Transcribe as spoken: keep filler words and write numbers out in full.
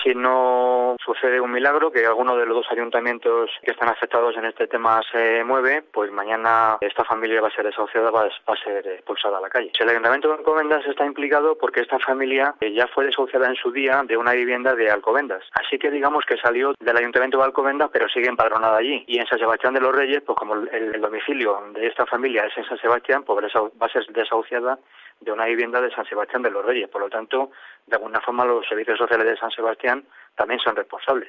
si no sucede un milagro, que alguno de los dos ayuntamientos que están afectados en este tema se mueve, pues mañana esta familia va a ser desahuciada, va a ser expulsada a la calle. El Ayuntamiento de Alcobendas está implicado porque esta familia ya fue desahuciada en su día de una vivienda de Alcobendas. Así que digamos que salió del Ayuntamiento de Alcobendas, pero sigue empadronada allí. Y en San Sebastián de los Reyes, pues como el, el domicilio de esta familia es en San Sebastián, pues va a ser desahuciada de una vivienda de San Sebastián de los Reyes. Por lo tanto, de alguna forma los servicios sociales de San Sebastián también son responsables.